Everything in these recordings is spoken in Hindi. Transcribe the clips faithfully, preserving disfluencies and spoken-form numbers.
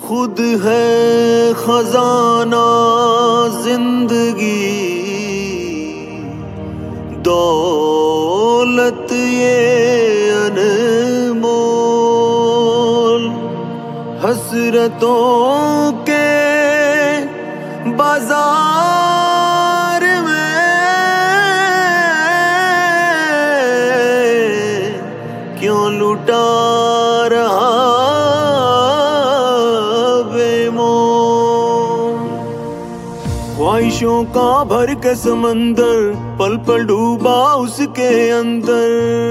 खुद है खजाना जिंदगी, दौलत ये अनमोल। हसरतों के बाजार में क्यों लुटा रहा बेमोल। ख्वाहिशों का भर के समंदर, पल पल डूबा उसके अंदर।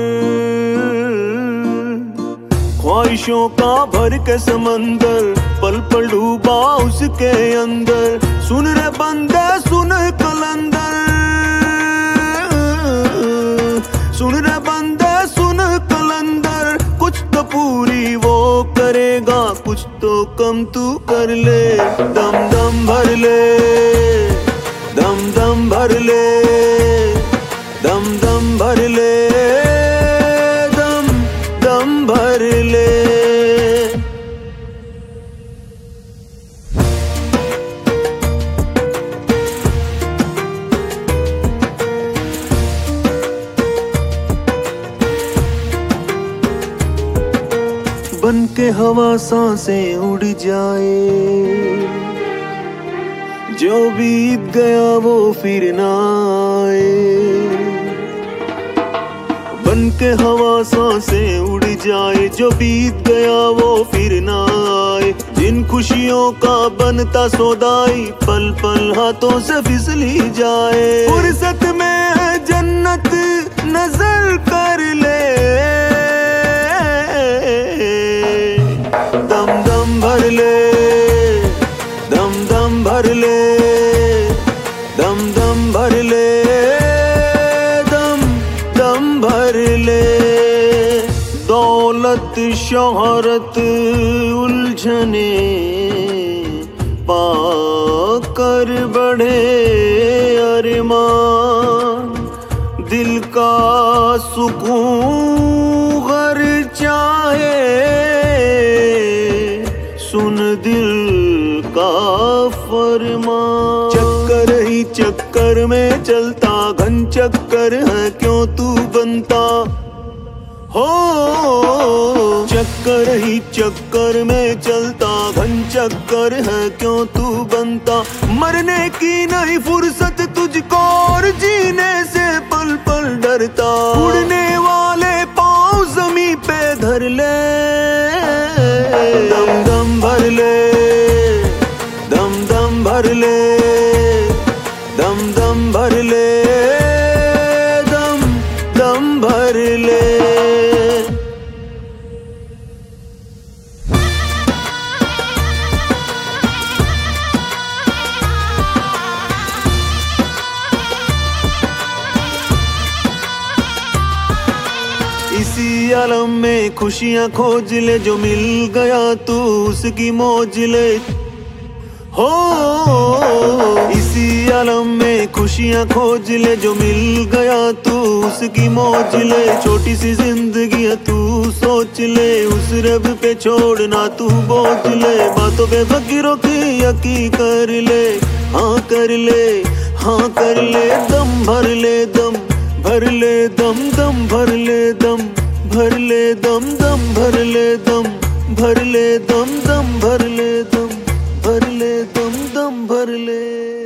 ख्वाहिशों का भर के समंदर, पल पल डूबा उसके अंदर। सुन रे बंदे सुन कलंदर, सुन रे बंदे सुन कलंदर। कुछ तो पूरी वो करेगा, कुछ तो कम तू कर ले। दम दम भर ले, दम दम भर ले, दम दम भर ले, दम दम भर ले। बन के हवा सांसें उड़ जाए, जो बीत गया वो फिर ना आए। बन के हवा सांसें उड़ जाए, जो बीत गया वो फिर ना आए। जिन खुशियों का बनता सौदाई, पल पल हाथों से फिसली जाए। फुर्सत में है जन्नत नजर कर ले, दम दम भर ले, दम दम भर ले, दम दम भर ले, दम दम भर ले। दौलत शोहरत उलझने पाकर बढ़े अरमान। दिल का सुकून घर चाहे, सुन दिल का फरमान। चक्कर ही चक्कर में चलता, घन चक्कर है क्यों तू बनता हो। चक्कर ही चक्कर में चलता, घन चक्कर है क्यों तू बनता। मरने की नहीं फुर्सत तुझको, और जीने से पल पल डरता। उड़ने वाले पाँव ज़मीं पे धर ले, दम दम भर ले, दम दम भर ले, दम दम भर ले, दम दम भर ले। इसी आलम में खुशियां खोज ले, जो मिल गया तू उसकी मौज ले हो। इसी आलम में खुशियां खोज ले, जो मिल गया तू उसकी मौज ले। छोटी सी जिंदगी है तू सोच ले, उस रब पे छोड़ना तू बोझ ले। बातों पे फकीरों की यकीन कर ले, हाँ कर ले, हाँ कर ले। दम भर ले, दम भर ले, दम दम भर ले, दम भर ले, दम दम भर ले, दम भर ले, दम दम भर ले, दम भर ले, दम दम भर ले।